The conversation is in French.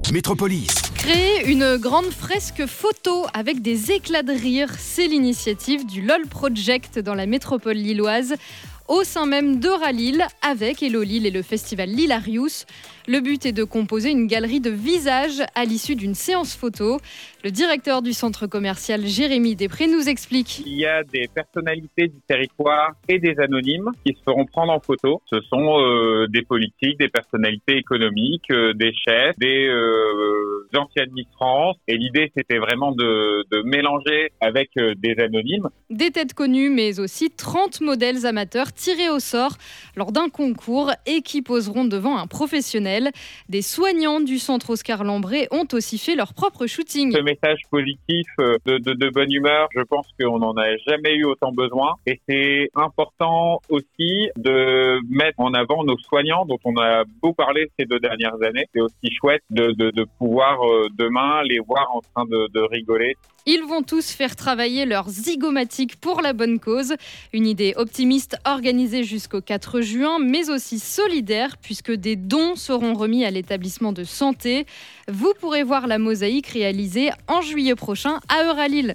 Métropolis. Créer une grande fresque photo avec des éclats de rire, c'est l'initiative du LOL Project dans la métropole lilloise, au sein même d'Euralille, avec Hello Lille et le festival Lillarius. Le but est de composer une galerie de visages à l'issue d'une séance photo. Le directeur du centre commercial, Jérémy Després, nous explique. Il y a des personnalités du territoire et des anonymes qui se feront prendre en photo. Ce sont des politiques, des personnalités économiques, des chefs, des anciennes Miss France. Et l'idée, c'était vraiment de mélanger avec des anonymes. Des têtes connues, mais aussi 30 modèles amateurs tirés au sort lors d'un concours et qui poseront devant un professionnel. Des soignants du centre Oscar Lambré ont aussi fait leur propre shooting. Ce message positif de bonne humeur, je pense qu'on n'en a jamais eu autant besoin. Et c'est important aussi de mettre en avant nos soignants, dont on a beaucoup parlé ces 2 dernières années. C'est aussi chouette de pouvoir demain les voir en train de rigoler. Ils vont tous faire travailler leurs zygomatiques pour la bonne cause. Une idée optimiste organisée jusqu'au 4 juin, mais aussi solidaire, puisque des dons seront remis à l'établissement de santé. Vous pourrez voir la mosaïque réalisée en juillet prochain à Euralille.